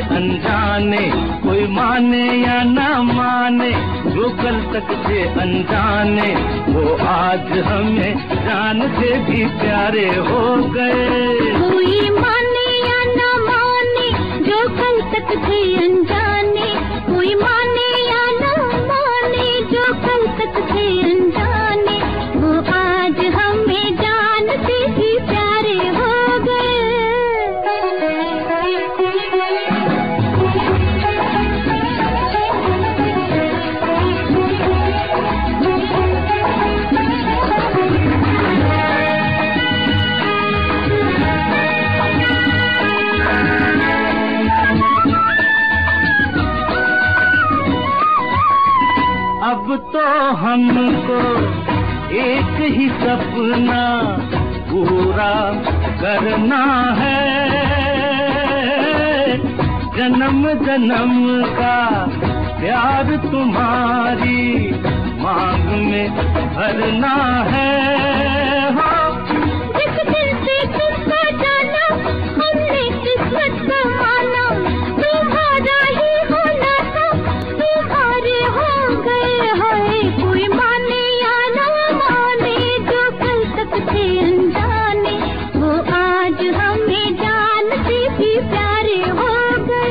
अनजाने, कोई माने या ना माने, जो कल तक थे अनजाने वो आज हमें जान से भी प्यारे हो गए। कोई माने या ना माने, जो कल तक थे अनजाने, कोई माने या ना माने, जो कल तक थे अनजाने, वो आज हमें जान से भी प्यारे हो गए। अब तो हमको एक ही सपना पूरा करना है, जन्म जन्म का प्यार तुम्हारी मांग में भरना है। जिस दिल से तुमको जाना, हमने किस्मत का माना, तुम्हारा ही होना था, तुम्हारे हो गए। हाय कोई माने या ना माने, जो कल तक थे अनजाने, वो आज हमें जान से भी प्यारे हो गए।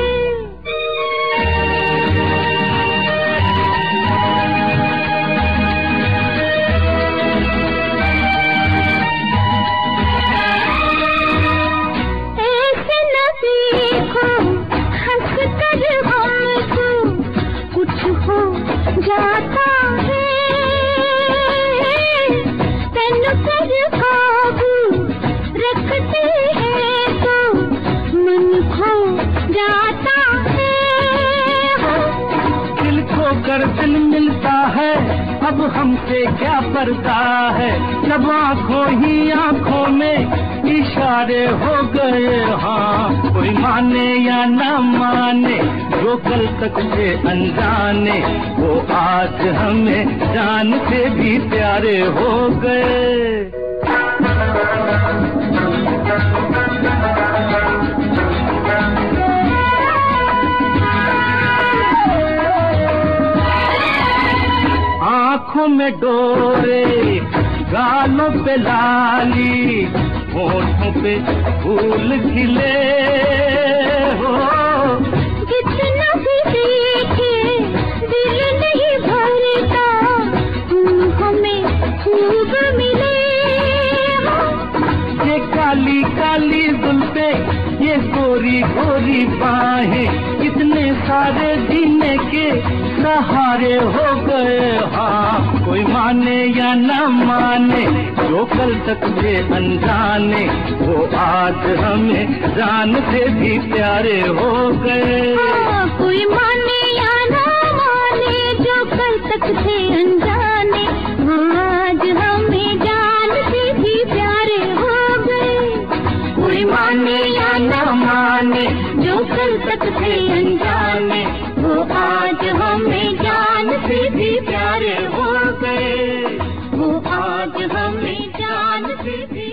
ऐसे न देखो हंस कर हमको, कुछ हो जाता है, तन पर काबू रखते हैं तो मन खो जाता है। दिल खो कर दिल मिलता है, अब हमसे क्या पर्दा है, जब आंखों ही आंखों में इशारे हो गए। हाँ कोई माने या ना माने, जो कल तक थे अनजाने वो आज हमें जान से भी प्यारे हो गए। आँखों में डोरे, गालों पे लाली, होठों पे फूल खिले हो। जितना भी देखे दिल नहीं भरता, तुम हमें खूब मिले हो। ये काली काली जुल्फे, ये गोरी गोरी बाहें, इतने सारे जीने के सहारे हो गए। हाँ कोई माने या ना माने, जो कल तक थे अनजाने वो आज हमें जान से भी प्यारे हो गए। हाँ कोई माने या ना माने, जो कल तक थे अनजाने, वो आज हमें जान से भी प्यारे हो गए। कोई माने या ना माने, जो कल तक थे अनजाने, वो आज हमें जान से भी प्यारे हो गए। वो आज हमें जान से भी